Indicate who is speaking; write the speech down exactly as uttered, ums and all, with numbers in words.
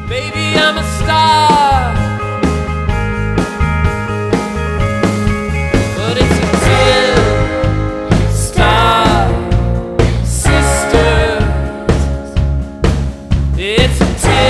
Speaker 1: Baby, I'm a star, but it's a ten star sisters. It's a ten